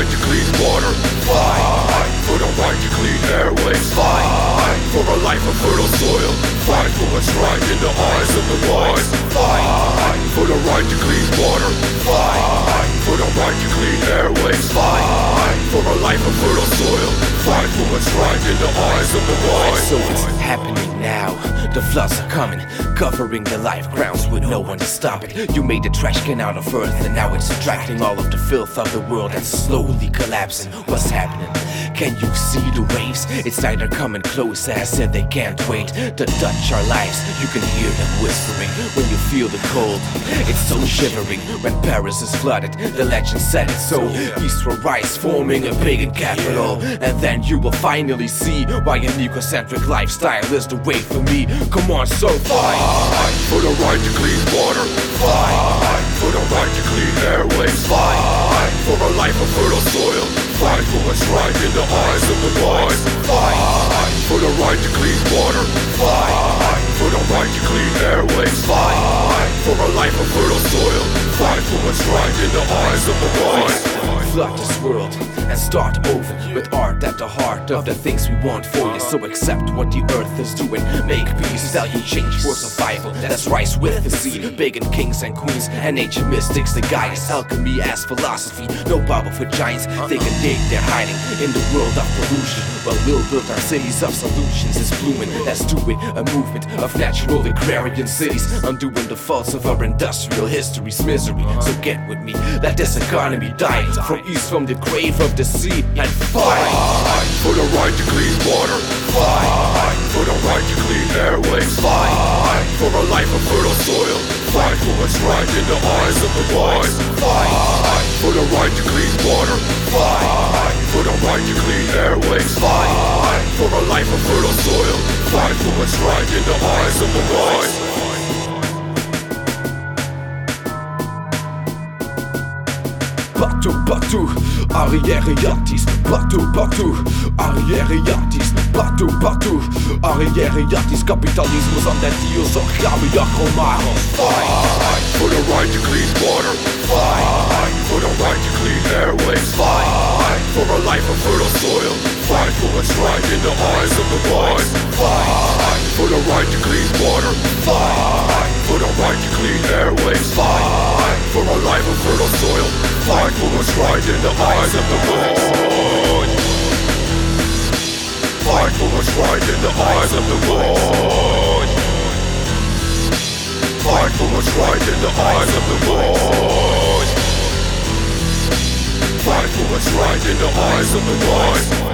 right to clean water. Fight for the right to clean airways. Fight for a life of fertile soil. Fight for what's right in the eyes of the wise. Fight for the right to clean water. Fight for the right to clean airways. Fight for a life of fertile soil. Fight for what's right in the eyes of the wise. So it's happening now. The floods are coming, covering the life grounds with no one to stop it. You made the trash can out of earth, and now it's attracting all of the filth of the world that's slowly collapsing. What's happening? Can you see the waves? It's like they're coming closer. I said they can't wait to touch our lives. You can hear them whispering when you feel the cold. It's so shivering when Paris is flooded. The legend said it so. East will rise, forming a pagan capital. And then you will finally see why an ecocentric lifestyle is the way for me. Come on, so fight for the right to clean water. Fight for the right to clean airways. Fight for a life of fertile soil. Fight for what's right in the eyes of the wise. Fight for the right to clean water. Fight for the right to clean airways. Fight for a life of fertile soil. Fight for what's right in the eyes of the wise. Flood this world and start over with art at the heart of the things we want for you. So accept what the earth is doing. Make peace, value change for survival. That's rise with the sea. Pagan kings and queens and ancient mystics that guide us. Alchemy as philosophy. No Bible for giants. They can dig their hiding in the world of pollution. Well, we'll build our cities of solutions. It's blooming. Let's do it. A movement of natural agrarian cities, undoing the faults of our industrial history's misery. So get with me. Let this economy die from east, from the grave of the sea, and fight for the right to clean water. Fight for the right to clean airways. Fight for a life of fertile soil. Fight for what's right in the eyes of the wise. Fight for the right to clean water. Fight for the right to clean airways. Fight for a life of fertile soil. Fight for what's right in the eyes of the wise. Partout, arrière-yachtis. Partout, arrière-yachtis. Partout, arrière-yachtis. Kapitalismus an der Diosorgabe Jachromaros. Fight for the right to clean water. Fight for the right to clean airways. Fight for a life of fertile soil. Fight for what's right in the eyes of the wise. Fight for the right to clean water. Fight for the right to clean airways. Fight for a life of fertile soil. Fight for what's right in the eyes of the world. Fight for what's right in the eyes of the world. Fight for what's right in the eyes of the world. Fight for what's right in the eyes of the wise.